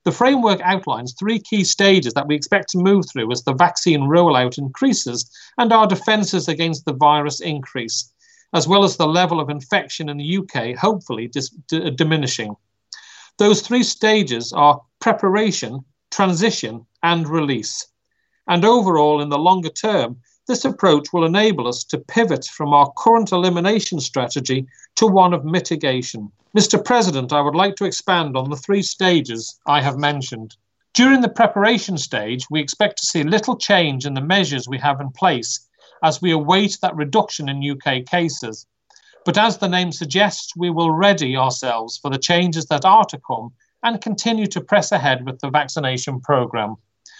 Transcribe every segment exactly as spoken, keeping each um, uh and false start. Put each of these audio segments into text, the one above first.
The framework outlines three key stages that we expect to move through as the vaccine rollout increases and our defences against the virus increase, as well as the level of infection in the U K hopefully dis- d- diminishing. Those three stages are preparation, transition, and release. And overall, in the longer term, this approach will enable us to pivot from our current elimination strategy to one of mitigation. Mister President, I would like to expand on the three stages I have mentioned. During the preparation stage, we expect to see little change in the measures we have in place as we await that reduction in U K cases. But as the name suggests, we will ready ourselves for the changes that are to come and continue to press ahead with the vaccination programme.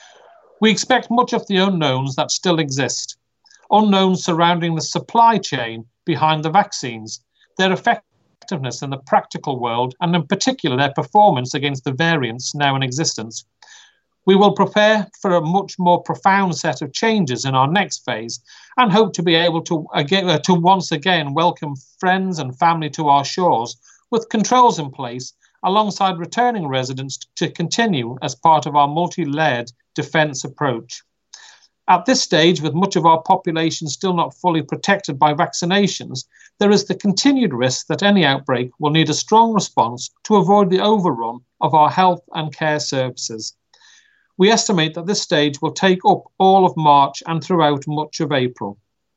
We expect much of the unknowns that still exist, unknowns surrounding the supply chain behind the vaccines, their effectiveness in the practical world, and in particular their performance against the variants now in existence. We will prepare for a much more profound set of changes in our next phase and hope to be able to, again, uh, to once again welcome friends and family to our shores with controls in place alongside returning residents to continue as part of our multi-layered defence approach. At this stage, with much of our population still not fully protected by vaccinations, there is the continued risk that any outbreak will need a strong response to avoid the overrun of our health and care services. We estimate that this stage will take up all of March and throughout much of April.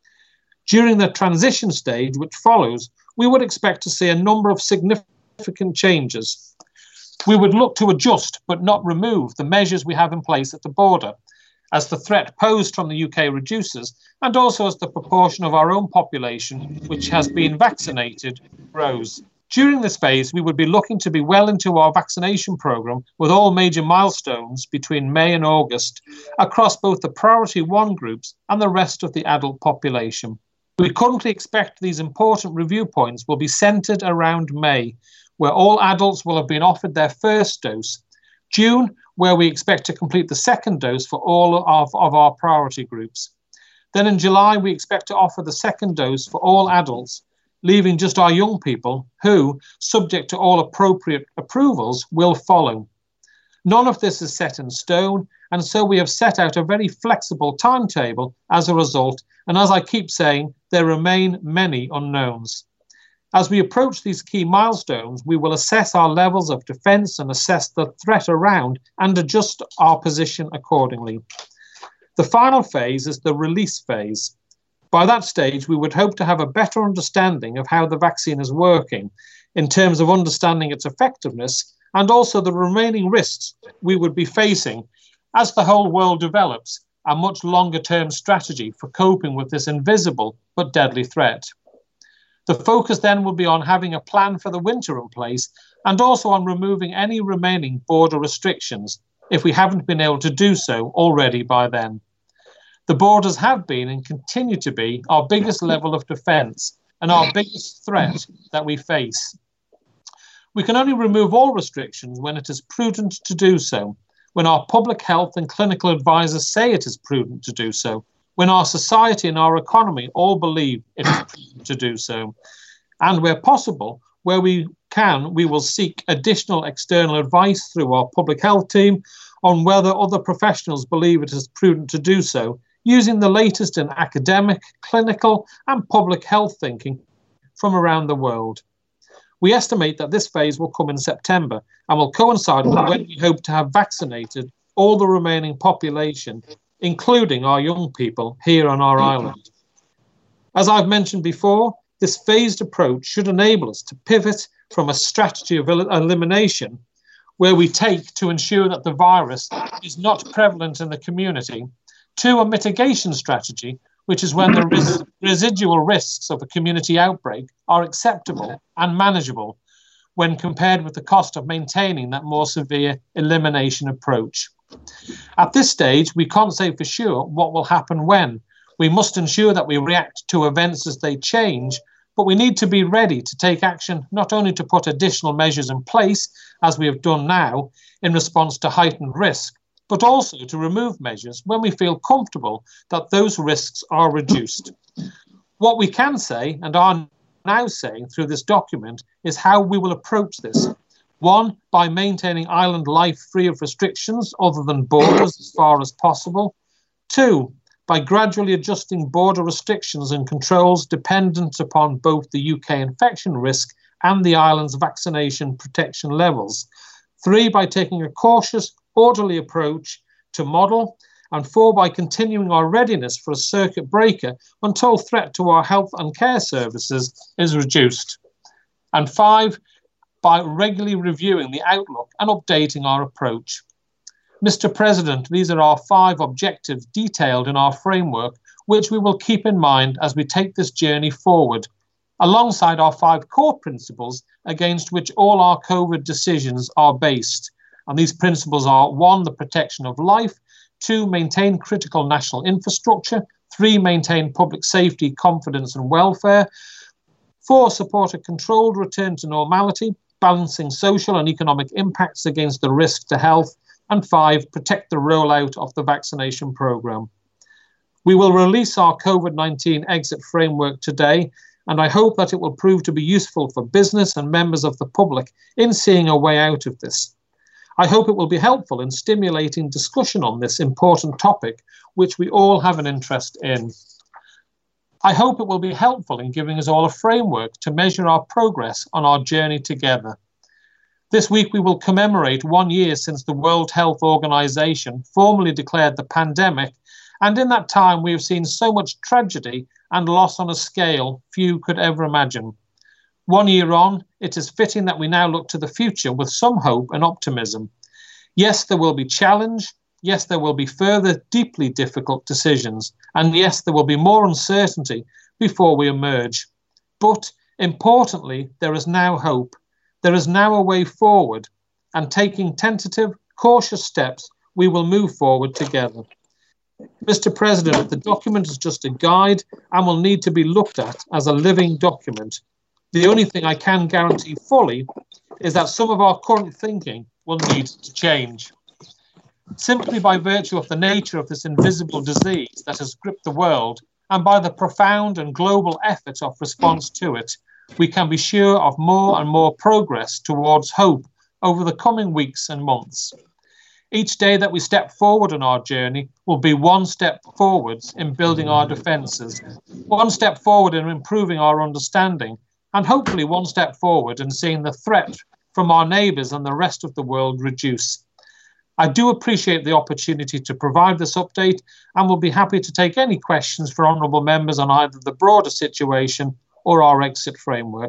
During the transition stage, which follows, we would expect to see a number of significant changes. We would look to adjust but not remove the measures we have in place at the border, as the threat posed from the U K reduces, and also as the proportion of our own population which has been vaccinated grows. During this phase, we would be looking to be well into our vaccination programme with all major milestones between May and August across both the priority one groups and the rest of the adult population. We currently expect these important review points will be centred around May, where all adults will have been offered their first dose, June, where we expect to complete the second dose for all of, of our priority groups. Then in July, we expect to offer the second dose for all adults, leaving just our young people who, subject to all appropriate approvals, will follow. None of this is set in stone, and so we have set out a very flexible timetable as a result, and as I keep saying, there remain many unknowns. As we approach these key milestones, we will assess our levels of defence and assess the threat around and adjust our position accordingly. The final phase is the release phase. By that stage, we would hope to have a better understanding of how the vaccine is working in terms of understanding its effectiveness and also the remaining risks we would be facing as the whole world develops a much longer-term strategy for coping with this invisible but deadly threat. The focus then will be on having a plan for the winter in place and also on removing any remaining border restrictions if we haven't been able to do so already by then. The borders have been and continue to be our biggest level of defence and our biggest threat that we face. We can only remove all restrictions when it is prudent to do so, when our public health and clinical advisors say it is prudent to do so, when our society and our economy all believe it is prudent to do so, and where possible, where we can, we will seek additional external advice through our public health team on whether other professionals believe it is prudent to do so, using the latest in academic, clinical, and public health thinking from around the world. We estimate that this phase will come in September and will coincide with when we hope to have vaccinated all the remaining population, including our young people here on our island. As I've mentioned before, this phased approach should enable us to pivot from a strategy of el- elimination, where we take to ensure that the virus is not prevalent in the community, to a mitigation strategy, which is when the res- residual risks of a community outbreak are acceptable and manageable when compared with the cost of maintaining that more severe elimination approach. At this stage, we can't say for sure what will happen when. We must ensure that we react to events as they change, but we need to be ready to take action not only to put additional measures in place, as we have done now, in response to heightened risk, but also to remove measures when we feel comfortable that those risks are reduced. What we can say, and are now saying through this document, is how we will approach this. One, by maintaining island life free of restrictions other than borders as far as possible. Two, by gradually adjusting border restrictions and controls dependent upon both the U K infection risk and the island's vaccination protection levels. Three, by taking a cautious, orderly approach to model. And four, by continuing our readiness for a circuit breaker until threat to our health and care services is reduced. And five, by regularly reviewing the outlook and updating our approach. Mister President, these are our five objectives detailed in our framework, which we will keep in mind as we take this journey forward, alongside our five core principles against which all our COVID decisions are based. And these principles are: one, the protection of life; two, maintain critical national infrastructure; three, maintain public safety, confidence and welfare; four, support a controlled return to normality, balancing social and economic impacts against the risk to health; and five, protect the rollout of the vaccination programme. We will release our COVID nineteen exit framework today, and I hope that it will prove to be useful for business and members of the public in seeing a way out of this. I hope it will be helpful in stimulating discussion on this important topic, which we all have an interest in. I hope it will be helpful in giving us all a framework to measure our progress on our journey together. This week we will commemorate one year since the World Health Organization formally declared the pandemic, and in that time we have seen so much tragedy and loss on a scale few could ever imagine. One year on, it is fitting that we now look to the future with some hope and optimism. Yes, there will be challenge. Yes, there will be further deeply difficult decisions. And yes, there will be more uncertainty before we emerge. But importantly, there is now hope. There is now a way forward. And taking tentative, cautious steps, we will move forward together. Mister President, the document is just a guide and will need to be looked at as a living document. The only thing I can guarantee fully is that some of our current thinking will need to change. Simply by virtue of the nature of this invisible disease that has gripped the world, and by the profound and global effort of response to it, we can be sure of more and more progress towards hope over the coming weeks and months. Each day that we step forward on our journey will be one step forwards in building our defences, one step forward in improving our understanding, and hopefully one step forward in seeing the threat from our neighbours and the rest of the world reduce. I do appreciate the opportunity to provide this update and will be happy to take any questions for honourable members on either the broader situation or our exit framework.